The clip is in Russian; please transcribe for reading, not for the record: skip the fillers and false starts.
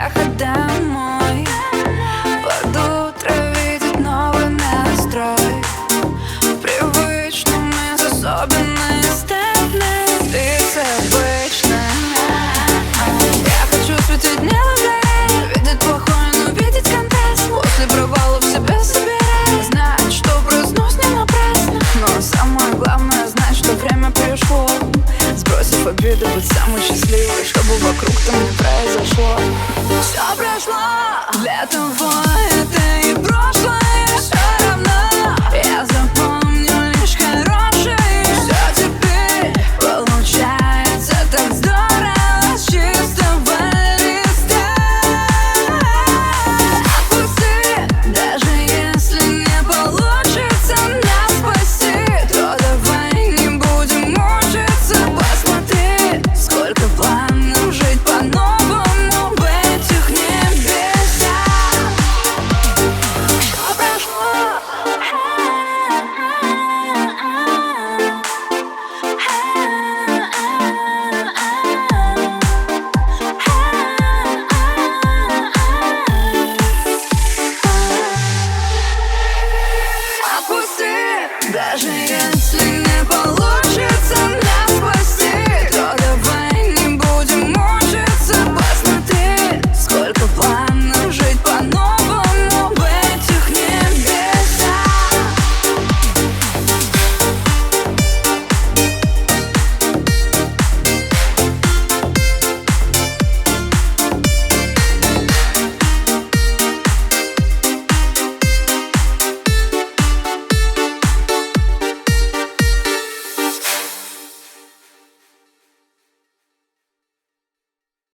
ехать домой. Под утро видеть новый настрой. В привычном из особенной степени ты обычная. Я хочу светить не лугая, видеть плохое, но видеть контраст. После провала в себе собираюсь, знать, что проснусь не напрасно. Но самое главное знать, что время пришло. Сбросив обиды, быть самой счастливой, чтобы вокруг там не произошло. Все прошло для того.